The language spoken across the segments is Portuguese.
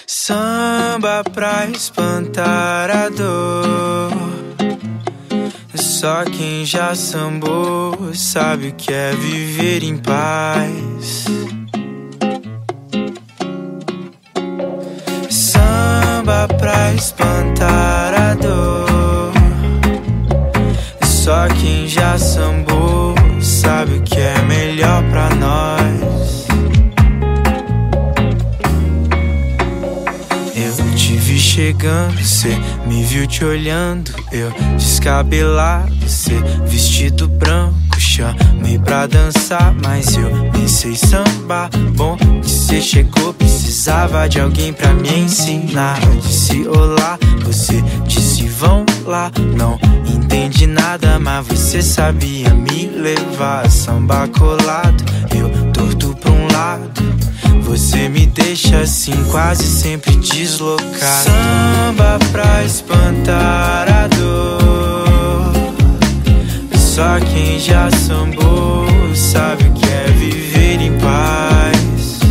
Samba pra espantar a dor. Só quem já sambou sabe o que é viver em paz. Samba pra espantar a dor. Só quem já sambou sabe o que é melhor pra nós. Eu te vi chegando, cê me viu te olhando. Eu descabelado, cê vestido branco. Chamei pra dançar, mas eu nem sei sambar. Bom que cê chegou, precisava de alguém pra me ensinar. Eu disse olá, você disse vão lá. Não entendi nada, mas você sabia me levar. Samba colado, eu torto pra um lado. Você me deixa assim, quase sempre deslocado. Samba pra espantar a dor. Só quem já sambou sabe o que é viver em paz.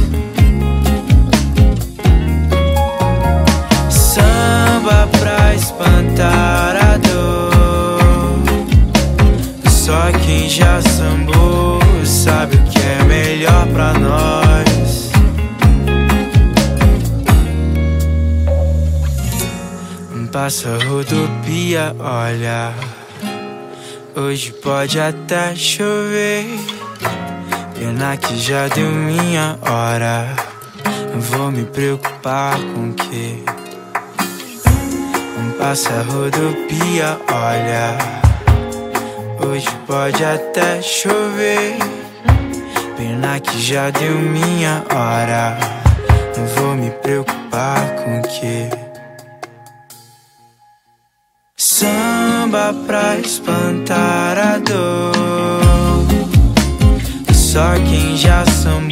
Samba pra espantar a dor. Só quem já sambou sabe o que é melhor pra nós. Passa rodopia, olha. Hoje pode até chover. Pena que já deu minha hora. Não vou me preocupar com o quê? Passa rodopia, olha. Hoje pode até chover. Pena que já deu minha hora. Não vou me preocupar com o quê? Samba pra espantar a dor. Só quem já sambou